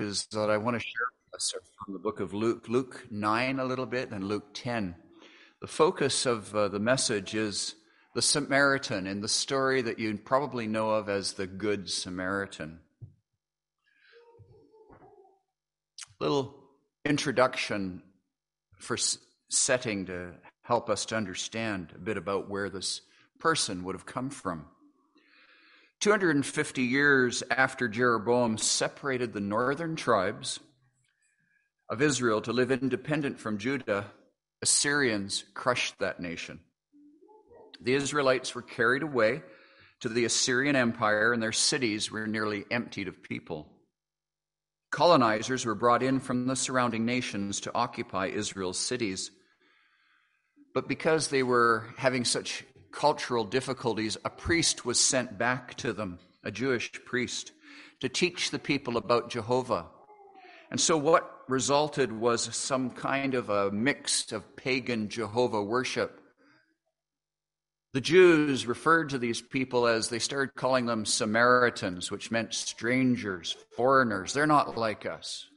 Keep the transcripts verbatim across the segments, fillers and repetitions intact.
passages that I want to share with us are from the book of Luke, Luke nine a little bit, and Luke ten. The focus of uh, the message is the Samaritan in the story that you probably know of as the Good Samaritan. Little introduction for s- setting to help us to understand a bit about where this person would have come from. two hundred fifty years after Jeroboam separated the northern tribes of Israel to live independent from Judah, Assyrians crushed that nation. The Israelites were carried away to the Assyrian Empire, and their cities were nearly emptied of people. Colonizers were brought in from the surrounding nations to occupy Israel's cities. But because they were having such cultural difficulties, a priest was sent back to them, a Jewish priest, to teach the people about Jehovah. And so what resulted was some kind of a mix of pagan Jehovah worship. The Jews referred to these people as, they started calling them Samaritans, which meant strangers, foreigners. They're not like us.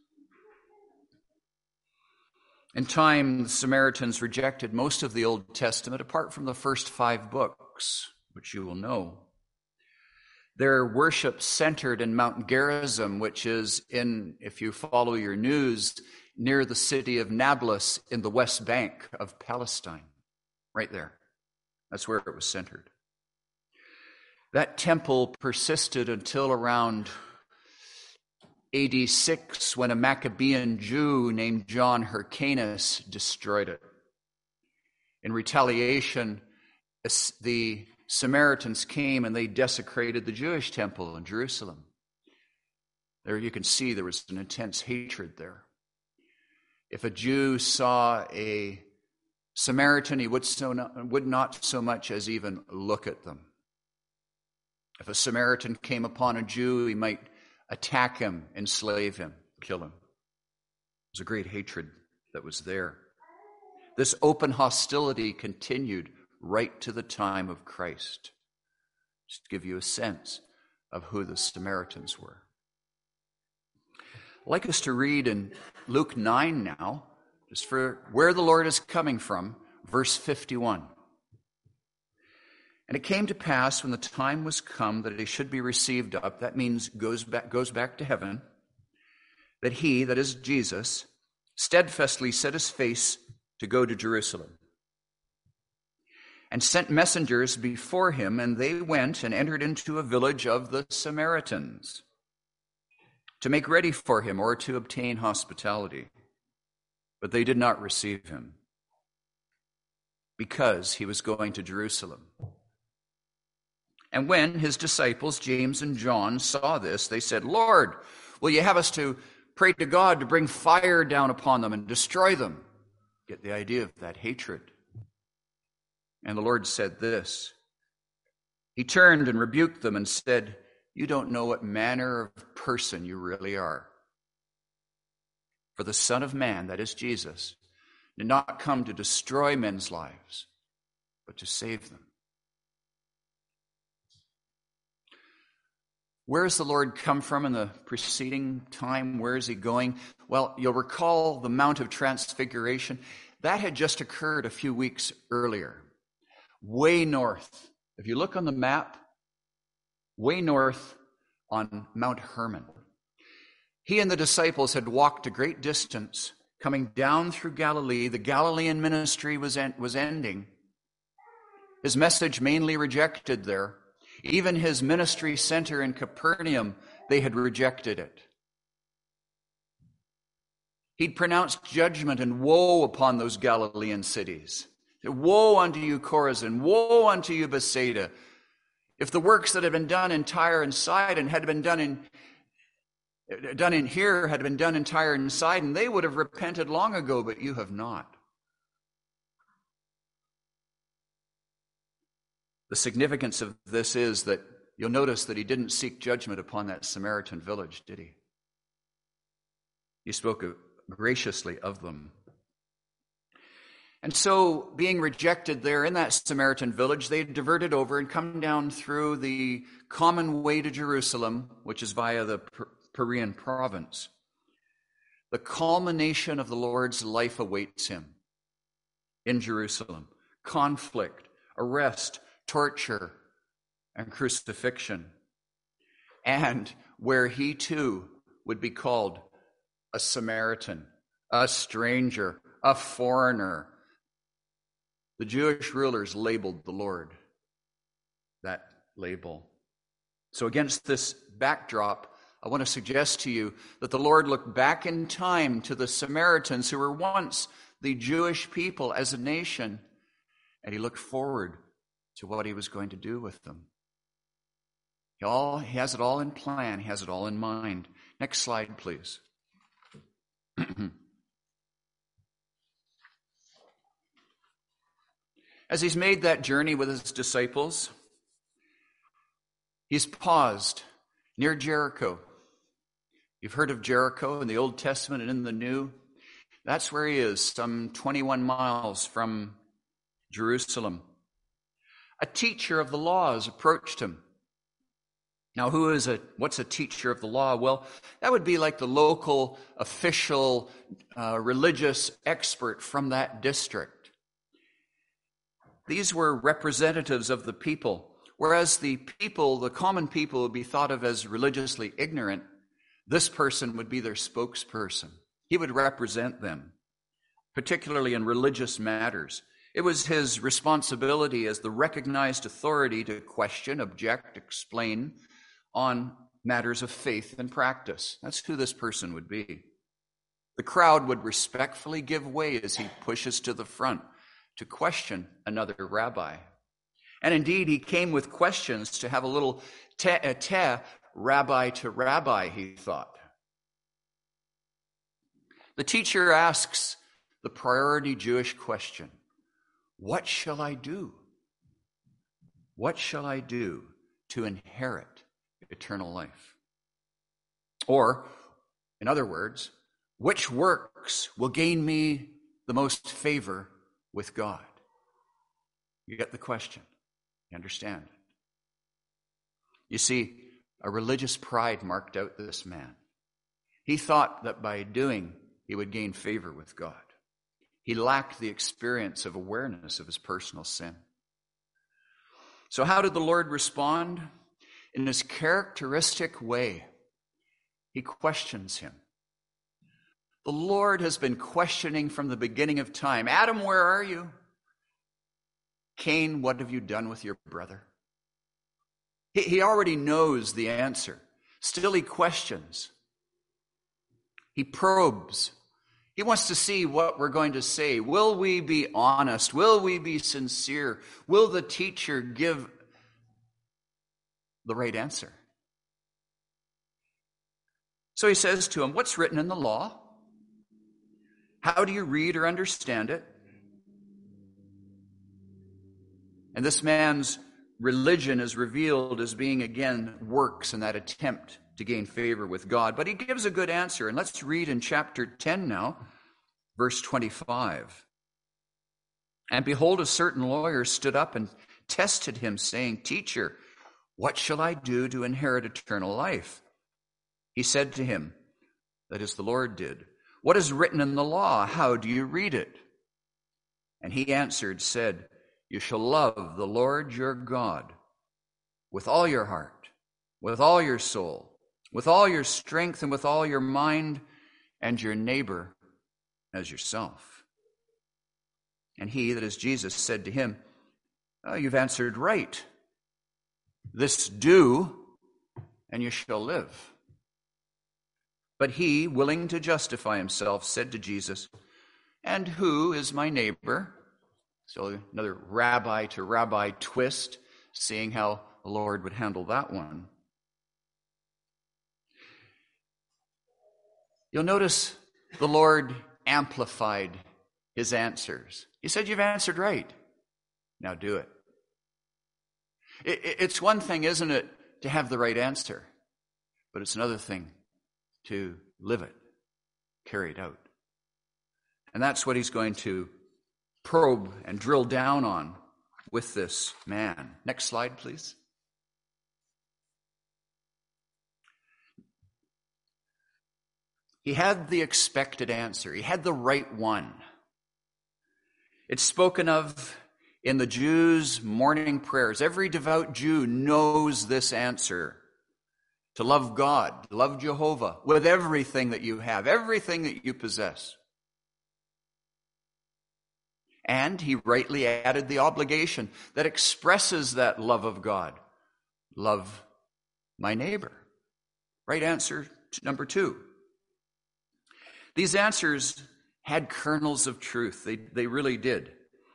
In time, the Samaritans rejected most of the Old Testament, apart from the first five books, which you will know. Their worship centered in Mount Gerizim, which is in, if you follow your news, near the city of Nablus in the West Bank of Palestine, right there. That's where it was centered. That temple persisted until around A D six, when a Maccabean Jew named John Hyrcanus destroyed it. In retaliation, the Samaritans came and they desecrated the Jewish temple in Jerusalem. There you can see there was an intense hatred there. If a Jew saw a Samaritan, he would, so not, would not so much as even look at them. If a Samaritan came upon a Jew, he might attack him, enslave him, kill him. It was a great hatred that was there. This open hostility continued right to the time of Christ. Just to give you a sense of who the Samaritans were. I'd like us to read in Luke nine now, just for where the Lord is coming from, verse fifty-one. And it came to pass when the time was come that he should be received up, that means goes back, goes back to heaven, that he, that is Jesus, steadfastly set his face to go to Jerusalem, and sent messengers before him, and they went and entered into a village of the Samaritans to make ready for him, or to obtain hospitality. But they did not receive him, because he was going to Jerusalem. And when his disciples, James and John, saw this, they said, Lord, will you have us to pray to God to bring fire down upon them and destroy them? Get the idea of that hatred. And the Lord said this. He turned and rebuked them and said, you don't know what manner of person you really are. For the Son of Man, that is Jesus, did not come to destroy men's lives, but to save them. Where has the Lord come from in the preceding time? Where is he going? Well, you'll recall the Mount of Transfiguration. That had just occurred a few weeks earlier, way north. If you look on the map, way north on Mount Hermon. He and the disciples had walked a great distance, coming down through Galilee. The Galilean ministry was, en- was ending. His message mainly rejected there. Even his ministry center in Capernaum, they had rejected it. He'd pronounced judgment and woe upon those Galilean cities. Woe unto you, Chorazin! Woe unto you, Bethsaida! If the works that had been done in Tyre and Sidon had been done in done in here, had been done in Tyre and Sidon, they would have repented long ago, but you have not. The significance of this is that you'll notice that he didn't seek judgment upon that Samaritan village, did he? He spoke graciously of them. And so, being rejected there in that Samaritan village, they diverted over and come down through the common way to Jerusalem, which is via the Perean province. The culmination of the Lord's life awaits him in Jerusalem. Conflict, arrest, torture, and crucifixion. And where he too would be called a Samaritan, a stranger, a foreigner. The Jewish rulers labeled the Lord that label. So against this backdrop, I want to suggest to you that the Lord looked back in time to the Samaritans who were once the Jewish people as a nation, and he looked forward to what he was going to do with them. He, all, he has it all in plan. He has it all in mind. Next slide, please. As he's made that journey with his disciples, he's paused near Jericho. You've heard of Jericho in the Old Testament and in the New. That's where he is, some twenty-one miles from Jerusalem. A teacher of the law has approached him. Now, who is a, what's a teacher of the law? Well, that would be like the local official uh, religious expert from that district. These were representatives of the people. Whereas the people, the common people, would be thought of as religiously ignorant, this person would be their spokesperson. He would represent them, particularly in religious matters. It was his responsibility as the recognized authority to question, object, explain on matters of faith and practice. That's who this person would be. The crowd would respectfully give way as he pushes to the front to question another rabbi. And indeed, he came with questions to have a little tete-a-tete, rabbi to rabbi, he thought. The teacher asks the priority Jewish question, what shall I do? What shall I do to inherit eternal life? Or, in other words, which works will gain me the most favor with God? You get the question. You understand? You see, a religious pride marked out this man. He thought that by doing, he would gain favor with God. He lacked the experience of awareness of his personal sin. So how did the Lord respond? In his characteristic way, he questions him. The Lord has been questioning from the beginning of time. Adam, where are you? Cain, what have you done with your brother? He, he already knows the answer. Still he questions. He probes. He wants to see what we're going to say. Will we be honest? Will we be sincere? Will the teacher give the right answer? So he says to him, what's written in the law? How do you read or understand it? And this man's religion is revealed as being, again, works in that attempt to gain favor with God. But he gives a good answer. And let's read in chapter ten now, verse twenty-five. And behold, a certain lawyer stood up and tested him, saying, Teacher, what shall I do to inherit eternal life? He said to him, that is, the Lord did, what is written in the law? How do you read it? And he answered, said, you shall love the Lord your God with all your heart, with all your soul, with all your strength, and with all your mind, and your neighbor as yourself. And he, that is Jesus, said to him, oh, you've answered right. This do, and you shall live. But he, willing to justify himself, said to Jesus, and who is my neighbor? So another rabbi to rabbi twist, seeing how the Lord would handle that one. You'll notice the Lord amplified his answers. He said, you've answered right. Now do it. It's one thing, isn't it, to have the right answer, but it's another thing to live it, carry it out. And that's what he's going to probe and drill down on with this man. Next slide, please. He had the expected answer. He had the right one. It's spoken of in the Jews' morning prayers. Every devout Jew knows this answer. To love God, love Jehovah with everything that you have, everything that you possess. And he rightly added the obligation that expresses that love of God. Love my neighbor. Right answer to number two. These answers had kernels of truth. They, they really did.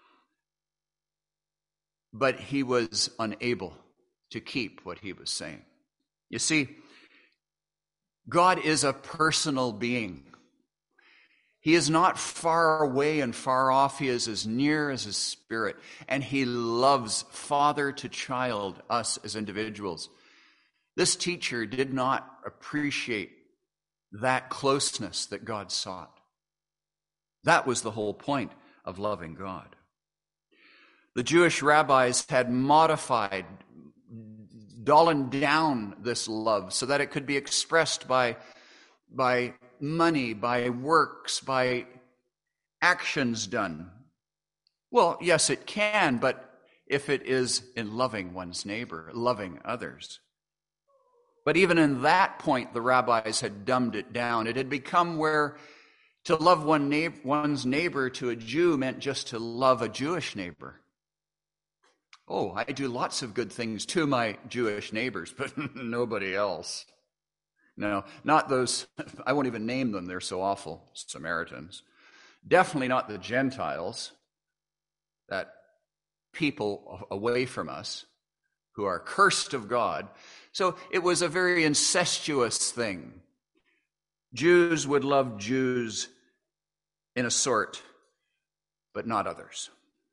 But he was unable to keep what he was saying. You see, God is a personal being. He is not far away and far off. He is as near as his spirit. And he loves father to child, us as individuals. This teacher did not appreciate that closeness that God sought. That was the whole point of loving God. The Jewish rabbis had modified, dulled down this love so that it could be expressed by, by money, by works, by actions done. Well, yes, it can, but if it is in loving one's neighbor, loving others. But even in that point, the rabbis had dumbed it down. It had become where to love one neighbor, one's neighbor to a Jew meant just to love a Jewish neighbor. Oh, I do lots of good things to my Jewish neighbors, but nobody else. No, not those, I won't even name them, they're so awful, Samaritans. Definitely not the Gentiles, that people away from us who are cursed of God. So it was a very incestuous thing. Jews would love Jews in a sort, but not others.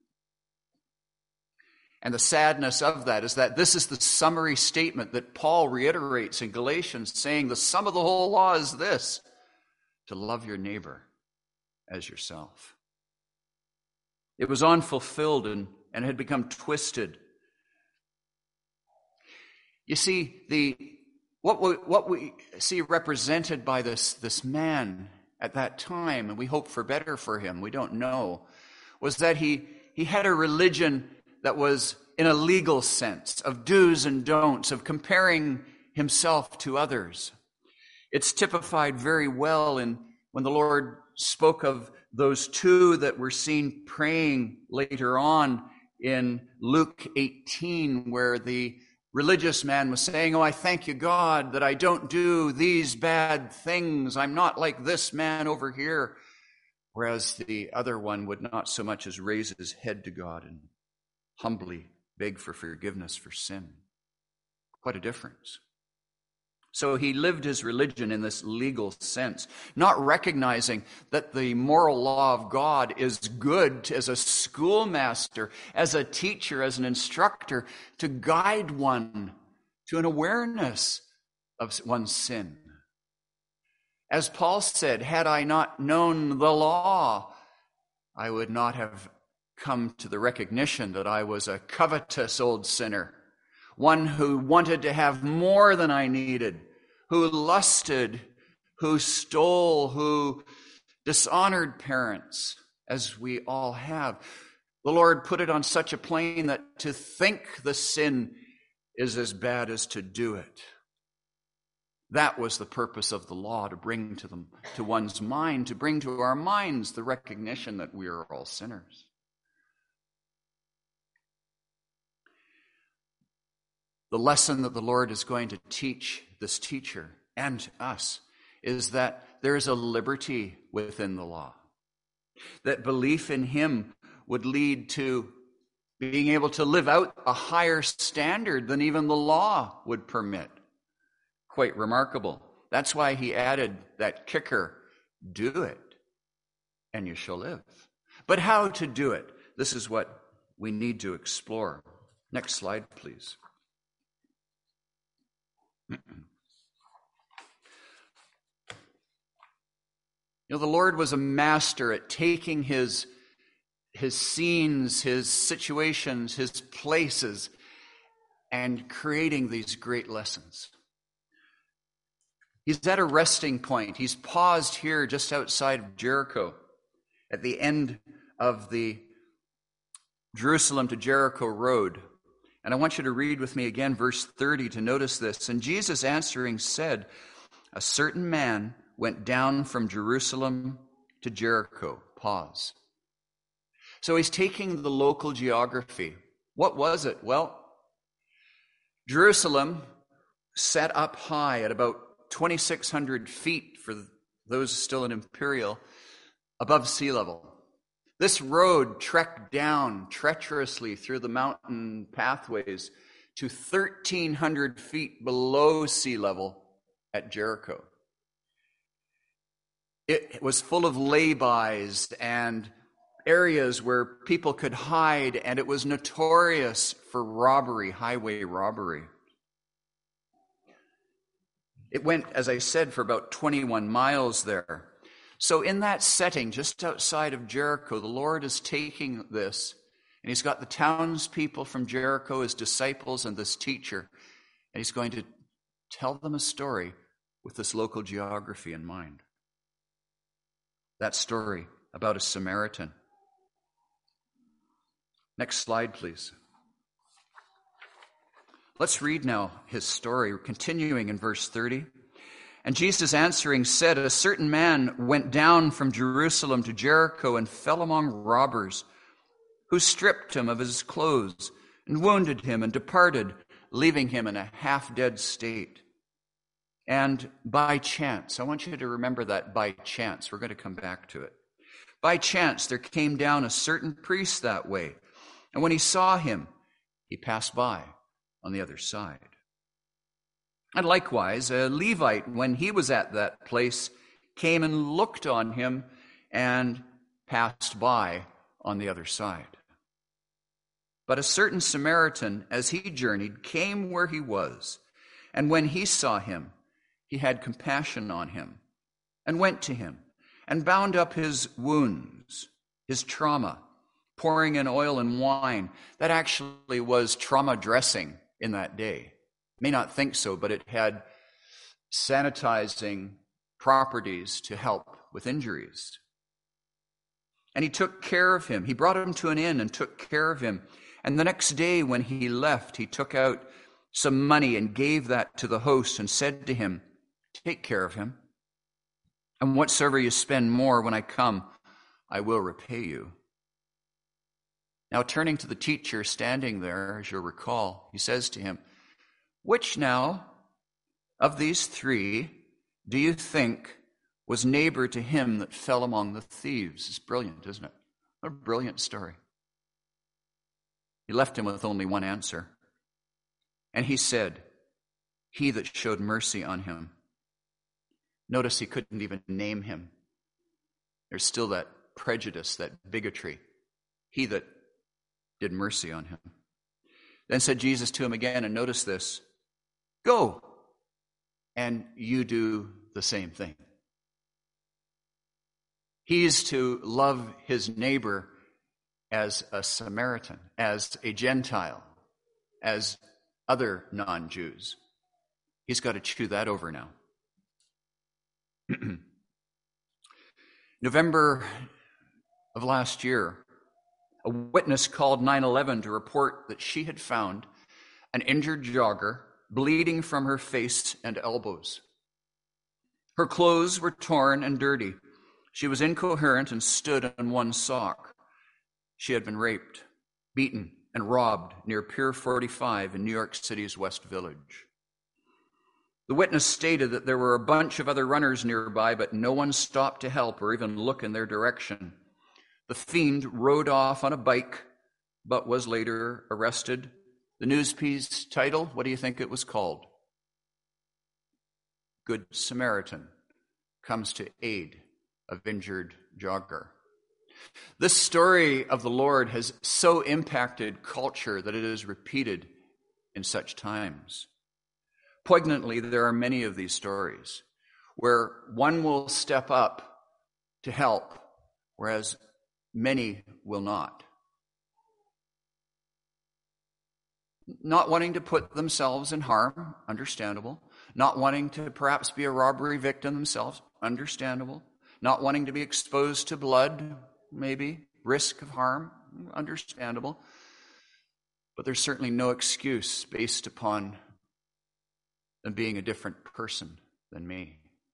And the sadness of that is that this is the summary statement that Paul reiterates in Galatians, saying the sum of the whole law is this, to love your neighbor as yourself. It was unfulfilled and, and had become twisted. You see, the what we, what we see represented by this, this man at that time, and we hope for better for him, we don't know, was that he, he had a religion that was in a legal sense, of do's and don'ts, of comparing himself to others. It's typified very well in when the Lord spoke of those two that were seen praying later on in Luke eighteen, where the religious man was saying, "Oh, I thank you, God, that I don't do these bad things. I'm not like this man over here." Whereas the other one would not so much as raise his head to God and humbly beg for forgiveness for sin. Quite a difference. So he lived his religion in this legal sense, not recognizing that the moral law of God is good as a schoolmaster, as a teacher, as an instructor, to guide one to an awareness of one's sin. As Paul said, had I not known the law, I would not have come to the recognition that I was a covetous old sinner, one who wanted to have more than I needed, who lusted, who stole, who dishonored parents, as we all have. The Lord put it on such a plane that to think the sin is as bad as to do it. That was the purpose of the law, to bring to them, to one's mind, to bring to our minds the recognition that we are all sinners. The lesson that the Lord is going to teach this teacher and us is that there is a liberty within the law. That belief in him would lead to being able to live out a higher standard than even the law would permit. Quite remarkable. That's why he added that kicker, do it, and you shall live. But how to do it? This is what we need to explore. Next slide, please. You know, the Lord was a master at taking his, his scenes, his situations, his places, and creating these great lessons. He's at a resting point. He's paused here just outside of Jericho at the end of the Jerusalem to Jericho road. And I want you to read with me again verse thirty to notice this. And Jesus answering said, a certain man went down from Jerusalem to Jericho. Pause. So he's taking the local geography. What was it? Well, Jerusalem set up high at about twenty-six hundred feet for those still in imperial, above sea level. This road trekked down treacherously through the mountain pathways to thirteen hundred feet below sea level at Jericho. It was full of laybys and areas where people could hide, and it was notorious for robbery, highway robbery. It went, as I said, for about twenty-one miles there. So in that setting, just outside of Jericho, the Lord is taking this, and he's got the townspeople from Jericho, his disciples, and this teacher, and he's going to tell them a story with this local geography in mind. That story about a Samaritan. Next slide, please. Let's read now his story, continuing in verse thirty. And Jesus answering said, a certain man went down from Jerusalem to Jericho and fell among robbers, who stripped him of his clothes and wounded him and departed, leaving him in a half-dead state. And by chance, I want you to remember that by chance, we're going to come back to it. By chance, there came down a certain priest that way, and when he saw him, he passed by on the other side. And likewise, a Levite, when he was at that place, came and looked on him and passed by on the other side. But a certain Samaritan, as he journeyed, came where he was, and when he saw him, he had compassion on him, and went to him, and bound up his wounds, his trauma, pouring in oil and wine. That actually was trauma dressing in that day. May not think so, but it had sanitizing properties to help with injuries. And he took care of him. He brought him to an inn and took care of him. And the next day when he left, he took out some money and gave that to the host and said to him, take care of him. And whatsoever you spend more when I come, I will repay you. Now turning to the teacher standing there, as you'll recall, he says to him, which now of these three do you think was neighbor to him that fell among the thieves? It's brilliant, isn't it? What a brilliant story. He left him with only one answer. And he said, he that showed mercy on him. Notice he couldn't even name him. There's still that prejudice, that bigotry. He that did mercy on him. Then said Jesus to him again, and notice this, go, and you do the same thing. He's to love his neighbor as a Samaritan, as a Gentile, as other non-Jews. He's got to chew that over now. November of last year, a witness called nine eleven to report that she had found an injured jogger bleeding from her face and elbows. Her clothes were torn and dirty. She was incoherent and stood on one sock. She had been raped, beaten, and robbed near Pier forty-five in New York City's West Village. The witness stated that there were a bunch of other runners nearby, but no one stopped to help or even look in their direction. The fiend rode off on a bike, but was later arrested. The news piece title, what do you think it was called? Good Samaritan comes to aid of injured jogger. This story of the Lord has so impacted culture that it is repeated in such times. Poignantly, there are many of these stories where one will step up to help, whereas many will not. Not wanting to put themselves in harm, understandable. not wanting to perhaps be a robbery victim themselves, understandable, not wanting to be exposed to blood, maybe, risk of harm, understandable. But there's certainly no excuse based upon them being a different person than me.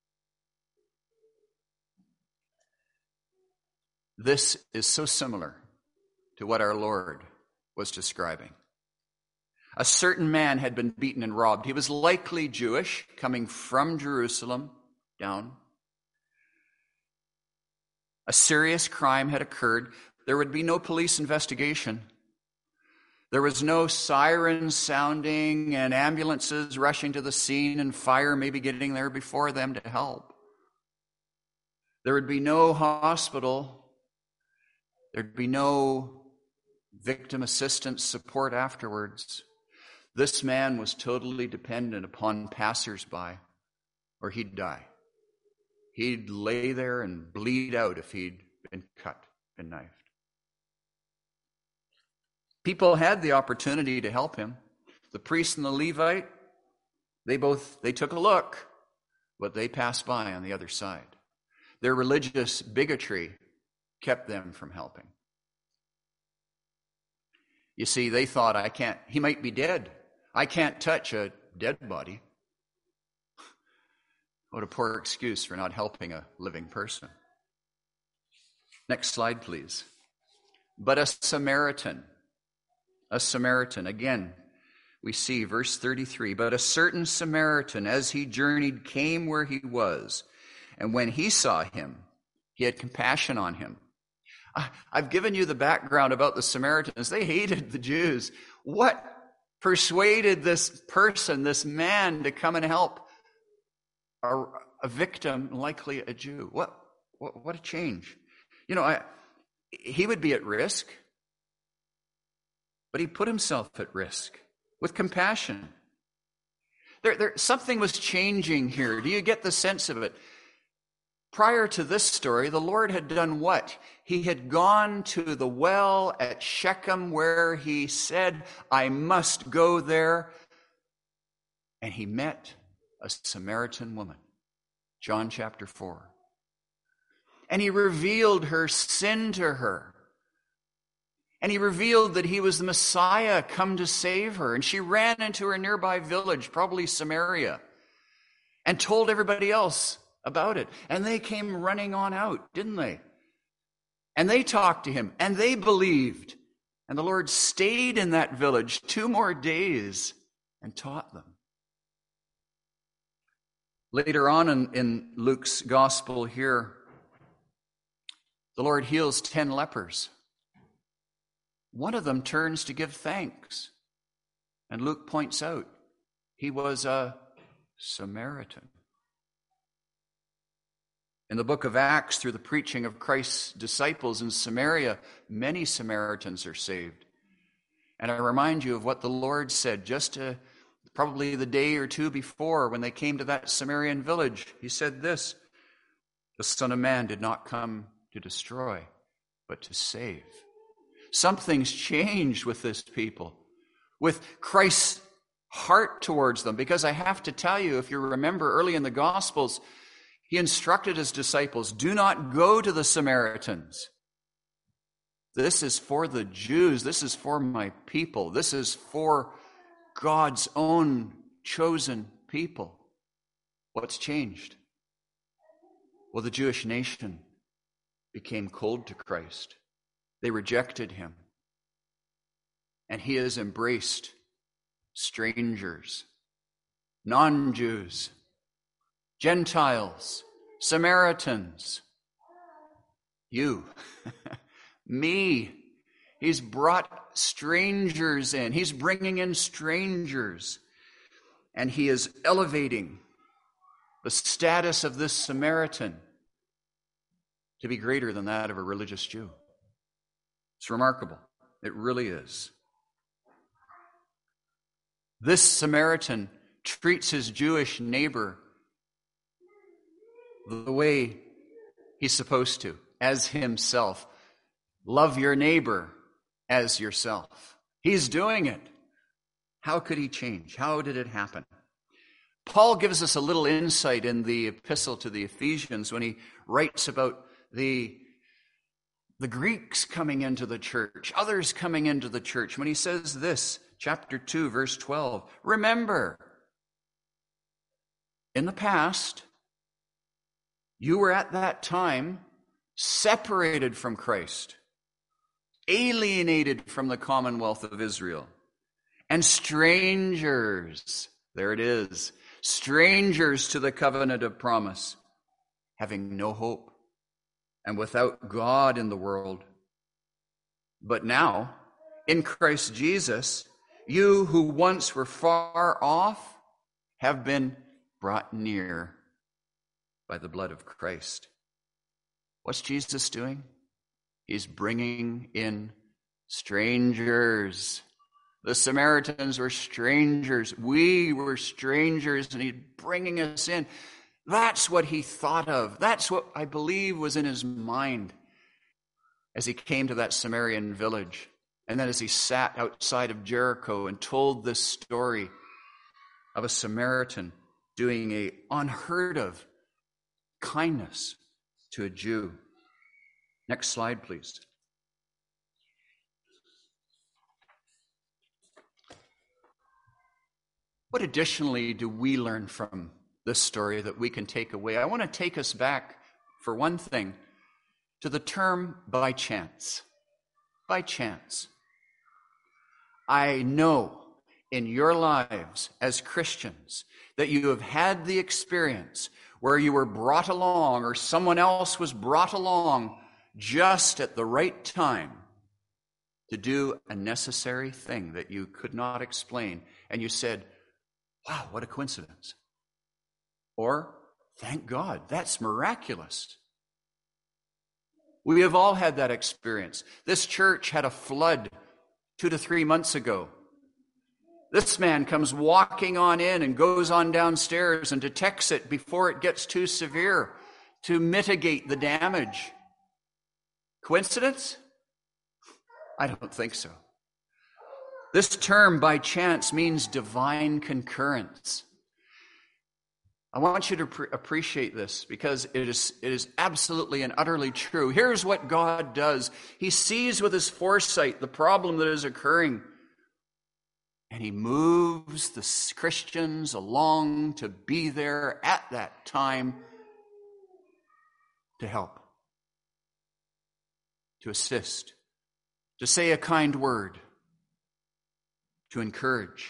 This is so similar to what our Lord was describing. A certain man had been beaten and robbed. He was likely Jewish, coming from Jerusalem down. A serious crime had occurred. There would be no police investigation. There was no sirens sounding and ambulances rushing to the scene and fire maybe getting there before them to help. There would be no hospital. There'd be no victim assistance support afterwards. This man was totally dependent upon passersby, or he'd die. He'd lay there and bleed out if he'd been cut, been knifed. People had the opportunity to help him. The priest and the Levite, they both, they took a look, but they passed by on the other side. Their religious bigotry kept them from helping. You see, they thought, I can't, he might be dead. I can't touch a dead body. What a poor excuse for not helping a living person. Next slide, please. But a Samaritan, a Samaritan, again, we see verse thirty-three, but a certain Samaritan, as he journeyed, came where he was. And when he saw him, he had compassion on him. I've given you the background about the Samaritans. They hated the Jews. What persuaded this person, this man, to come and help a, a victim, likely a Jew? What, what, what a change. You know, I, he would be at risk, but he put himself at risk with compassion. There, there, something was changing here. Do you get the sense of it? Prior to this story, the Lord had done what? He had gone to the well at Shechem where he said, I must go there. And he met a Samaritan woman, John chapter four. And he revealed her sin to her. And he revealed that he was the Messiah come to save her. And she ran into her nearby village, probably Samaria, and told everybody else about it. And they came running on out, didn't they? And they talked to him, and they believed. And the Lord stayed in that village two more days and taught them. Later on in, in Luke's gospel here, the Lord heals ten lepers. One of them turns to give thanks. And Luke points out he was a Samaritan. In the book of Acts, through the preaching of Christ's disciples in Samaria, many Samaritans are saved. And I remind you of what the Lord said just uh, probably the day or two before when they came to that Samaritan village. He said this, the Son of Man did not come to destroy, but to save. Something's changed with this people, with Christ's heart towards them. Because I have to tell you, if you remember early in the Gospels, he instructed his disciples, do not go to the Samaritans. This is for the Jews. This is for my people. This is for God's own chosen people. What's changed? Well, the Jewish nation became cold to Christ. They rejected him. And he has embraced strangers, non-Jews, Gentiles, Samaritans, you, me. He's brought strangers in. He's bringing in strangers. And he is elevating the status of this Samaritan to be greater than that of a religious Jew. It's remarkable. It really is. This Samaritan treats his Jewish neighbor the way he's supposed to, as himself. Love your neighbor as yourself. He's doing it. How could he change? How did it happen? Paul gives us a little insight in the epistle to the Ephesians when he writes about the, the Greeks coming into the church, others coming into the church. When he says this, chapter two, verse twelve, remember, in the past, you were at that time separated from Christ, alienated from the commonwealth of Israel, and strangers, there it is, strangers to the covenant of promise, having no hope and without God in the world. But now, in Christ Jesus, you who once were far off have been brought near by the blood of Christ. What's Jesus doing? He's bringing in strangers. The Samaritans were strangers. We were strangers, and he's bringing us in. That's what he thought of. That's what I believe was in his mind as he came to that Samaritan village. And then as he sat outside of Jericho and told this story of a Samaritan doing a unheard of kindness to a Jew. Next slide, please. What additionally do we learn from this story that we can take away? I want to take us back, for one thing, to the term by chance. By chance. I know in your lives as Christians that you have had the experience where you were brought along or someone else was brought along just at the right time to do a necessary thing that you could not explain. And you said, wow, what a coincidence. Or, thank God, that's miraculous. We have all had that experience. This church had a flood two to three months ago. This man comes walking on in and goes on downstairs and detects it before it gets too severe to mitigate the damage. Coincidence? I don't think so. This term, by chance, means divine concurrence. I want you to pre- appreciate this because it is, it is absolutely and utterly true. Here's what God does. He sees with his foresight the problem that is occurring, and he moves the Christians along to be there at that time to help, to assist, to say a kind word, to encourage.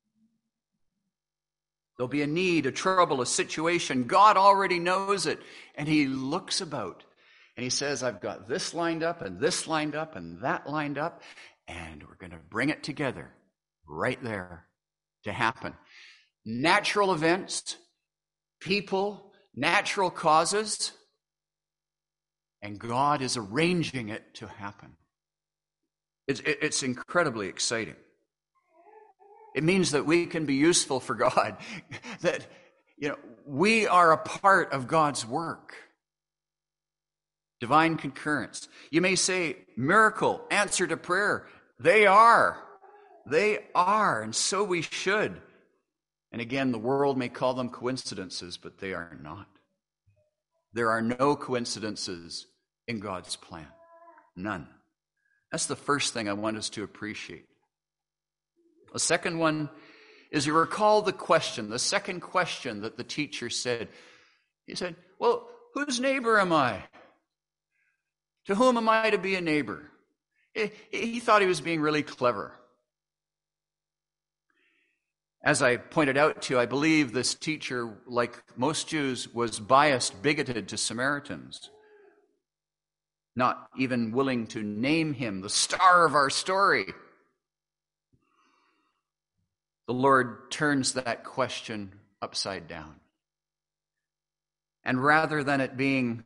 There'll be a need, a trouble, a situation. God already knows it. And he looks about and he says, I've got this lined up and this lined up and that lined up, and we're going to bring it together right there to happen. Natural events, people, natural causes, and God is arranging it to happen. It's, it's incredibly exciting. It means that we can be useful for God, that, you know, we are a part of God's work. Divine concurrence. You may say, miracle, answer to prayer. They are. They are, and so we should. And again, the world may call them coincidences, but they are not. There are no coincidences in God's plan. None. That's the first thing I want us to appreciate. The second one is you recall the question, the second question that the teacher said. He said, well, whose neighbor am I? To whom am I to be a neighbor? He, he thought he was being really clever. As I pointed out to you, I believe this teacher, like most Jews, was biased, bigoted to Samaritans, not even willing to name him the star of our story. The Lord turns that question upside down. And rather than it being,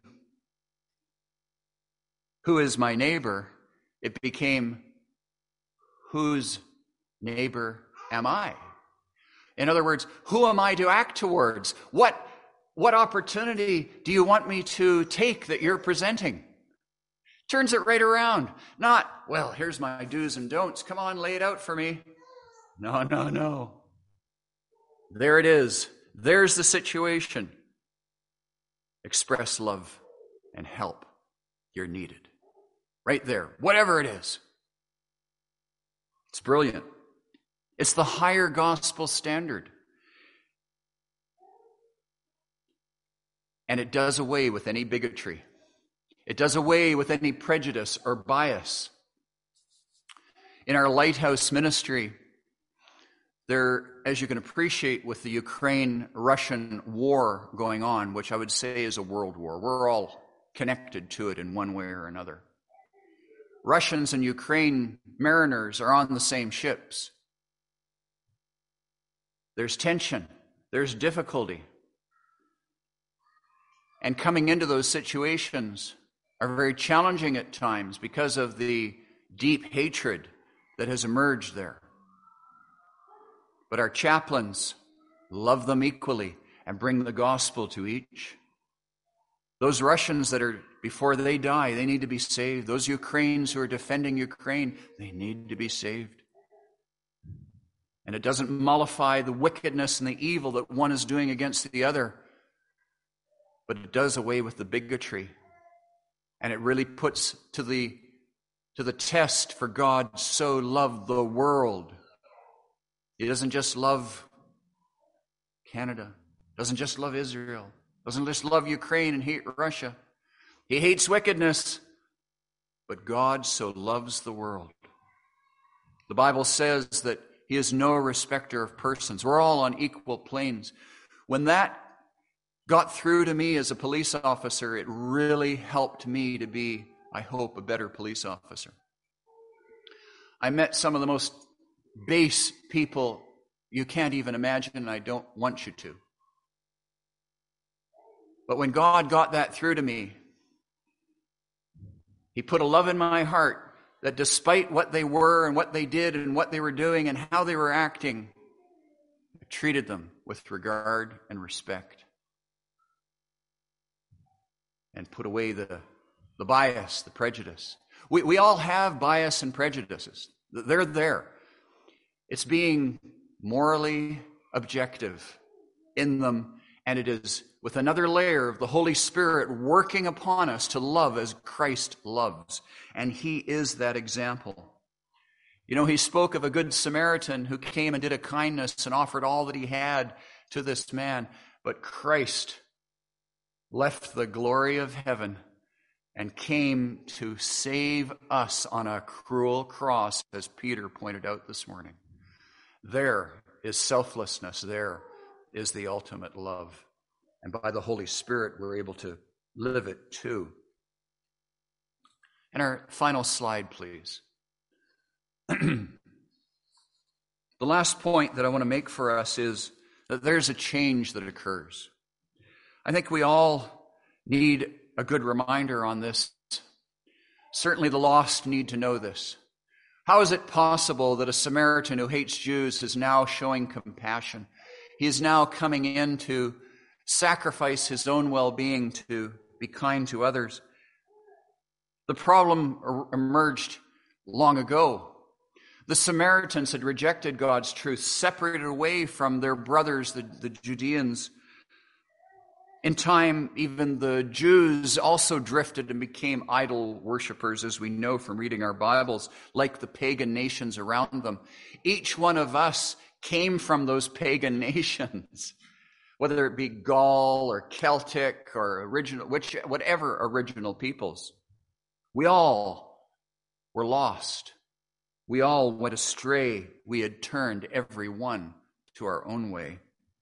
who is my neighbor, it became, whose neighbor am I? In other words, who am I to act towards? What, what opportunity do you want me to take that you're presenting? Turns it right around. Not, well, here's my do's and don'ts. Come on, lay it out for me. No, no, no. There it is. There's the situation. Express love and help. You're needed. Right there, whatever it is. It's brilliant. It's the higher gospel standard. And it does away with any bigotry. It does away with any prejudice or bias. In our Lighthouse ministry, there, as you can appreciate with the Ukraine-Russian war going on, which I would say is a world war, we're all connected to it in one way or another. Russians and Ukraine mariners are on the same ships. There's tension. There's difficulty. And coming into those situations are very challenging at times because of the deep hatred that has emerged there. But our chaplains love them equally and bring the gospel to each. Those Russians that are, before they die, they need to be saved. Those Ukrainians who are defending Ukraine, they need to be saved. And it doesn't mollify the wickedness and the evil that one is doing against the other, but it does away with the bigotry. And it really puts to the, to the test, for God so loved the world. He doesn't just love Canada, doesn't just love Israel, doesn't just love Ukraine and hate Russia. He hates wickedness, but God so loves the world. The Bible says that He is no respecter of persons. We're all on equal planes. When that got through to me as a police officer, it really helped me to be, I hope, a better police officer. I met some of the most base people you can't even imagine, and I don't want you to. But when God got that through to me, He put a love in my heart that despite what they were and what they did and what they were doing and how they were acting, I treated them with regard and respect and put away the, the bias, the prejudice. We, we all have bias and prejudices. They're there. It's being morally objective in them, and it is with another layer of the Holy Spirit working upon us to love as Christ loves. And He is that example. You know, He spoke of a good Samaritan who came and did a kindness and offered all that he had to this man. But Christ left the glory of heaven and came to save us on a cruel cross, as Peter pointed out this morning. There is selflessness. There is the ultimate love. And by the Holy Spirit, we're able to live it too. And our final slide, please. The last point that I want to make for us is that there's a change that occurs. I think we all need a good reminder on this. Certainly the lost need to know this. How is it possible that a Samaritan who hates Jews is now showing compassion? He is now coming in to sacrifice his own well-being to be kind to others. The problem er- emerged long ago. The Samaritans had rejected God's truth, separated away from their brothers, the, the Judeans. In time, even the Jews also drifted and became idol worshippers, as we know from reading our Bibles, like the pagan nations around them. Each one of us came from those pagan nations, whether it be Gaul or Celtic or original, which, whatever original peoples. We all were lost. We all went astray. We had turned every one to our own way.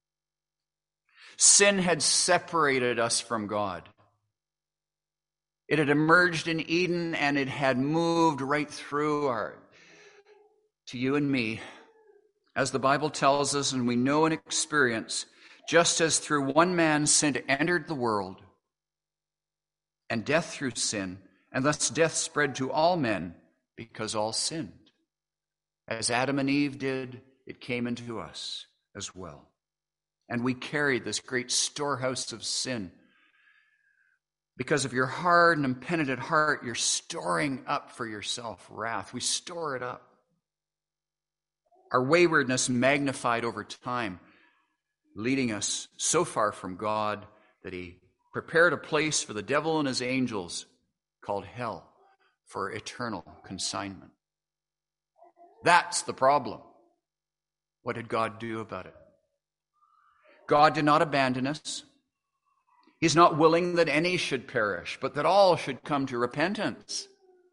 Sin had separated us from God. It had emerged in Eden, and it had moved right through our, to you and me. As the Bible tells us, and we know and experience, just as through one man sin entered the world, and death through sin, and thus death spread to all men because all sinned. As Adam and Eve did, it came into us as well. And we carried this great storehouse of sin. Because of your hard and impenitent heart, you're storing up for yourself wrath. We store it up. Our waywardness magnified over time. leading us so far from God that he prepared a place for the devil and his angels called hell for eternal consignment. That's the problem. What did God do about it? God did not abandon us. He's not willing that any should perish, but that all should come to repentance.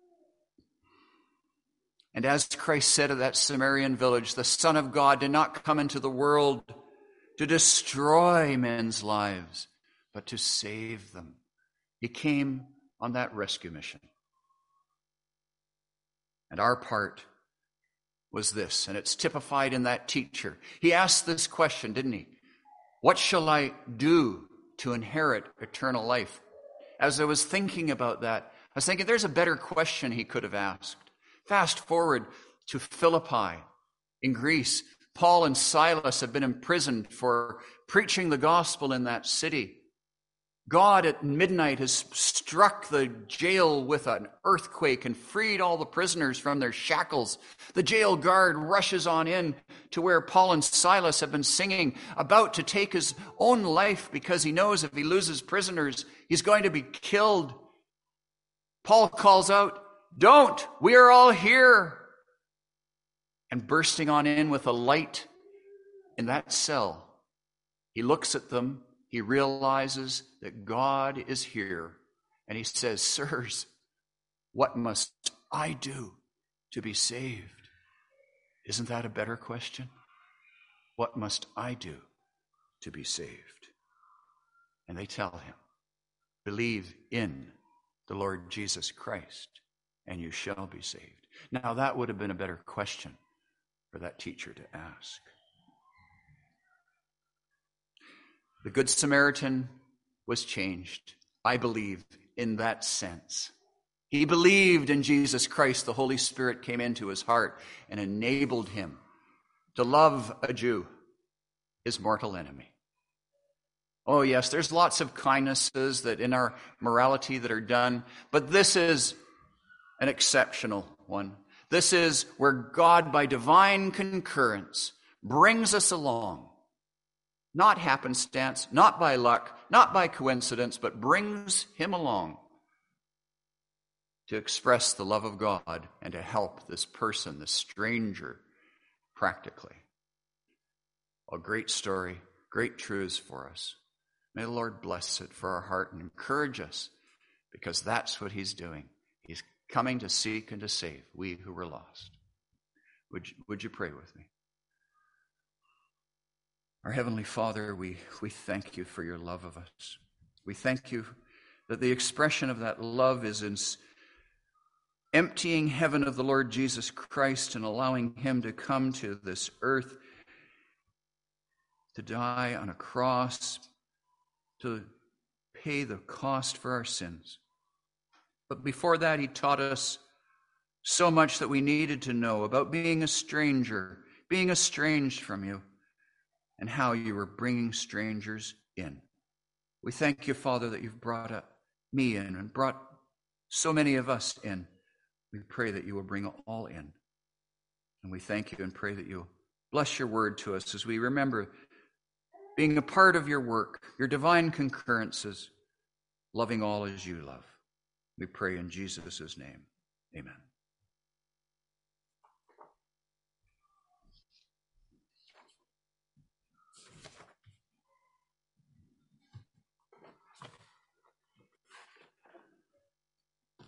And as Christ said of that Samaritan village, the Son of God did not come into the world to destroy men's lives, but to save them. He came on that rescue mission. And our part was this, and it's typified in that teacher. He asked this question, didn't he? What shall I do to inherit eternal life? As I was thinking about that, I was thinking there's a better question he could have asked. Fast forward to Philippi in Greece. Paul and Silas have been imprisoned for preaching the gospel in that city. God at midnight has struck the jail with an earthquake and freed all the prisoners from their shackles. The jail guard rushes on in to where Paul and Silas have been singing, about to take his own life because he knows if he loses prisoners, he's going to be killed. Paul calls out, "Don't, we are all here." And bursting on in with a light in that cell, he looks at them. He realizes that God is here, and he says, "Sirs, what must I do to be saved?" Isn't that a better question? What must I do to be saved? And they tell him, "Believe in the Lord Jesus Christ, and you shall be saved." Now, that would have been a better question for that teacher to ask. The Good Samaritan was changed, I believe, in that sense. He believed in Jesus Christ. The Holy Spirit came into his heart and enabled him to love a Jew, his mortal enemy. Oh yes, there's lots of kindnesses that in our morality that are done, but this is an exceptional one. This is where God, by divine concurrence, brings us along. Not happenstance, not by luck, not by coincidence, but brings him along to express the love of God and to help this person, this stranger, practically. A great story, great truths for us. May the Lord bless it for our heart and encourage us, because that's what he's doing. He's coming to seek and to save we who were lost. Would you, would you pray with me? Our Heavenly Father, we, we thank you for your love of us. We thank you that the expression of that love is in emptying heaven of the Lord Jesus Christ and allowing him to come to this earth to die on a cross, to pay the cost for our sins. But before that, he taught us so much that we needed to know about being a stranger, being estranged from you, and how you were bringing strangers in. We thank you, Father, that you've brought up me in and brought so many of us in. We pray that you will bring all in. And we thank you and pray that you'll bless your word to us as we remember being a part of your work, your divine concurrences, loving all as you love. We pray in Jesus' name. Amen.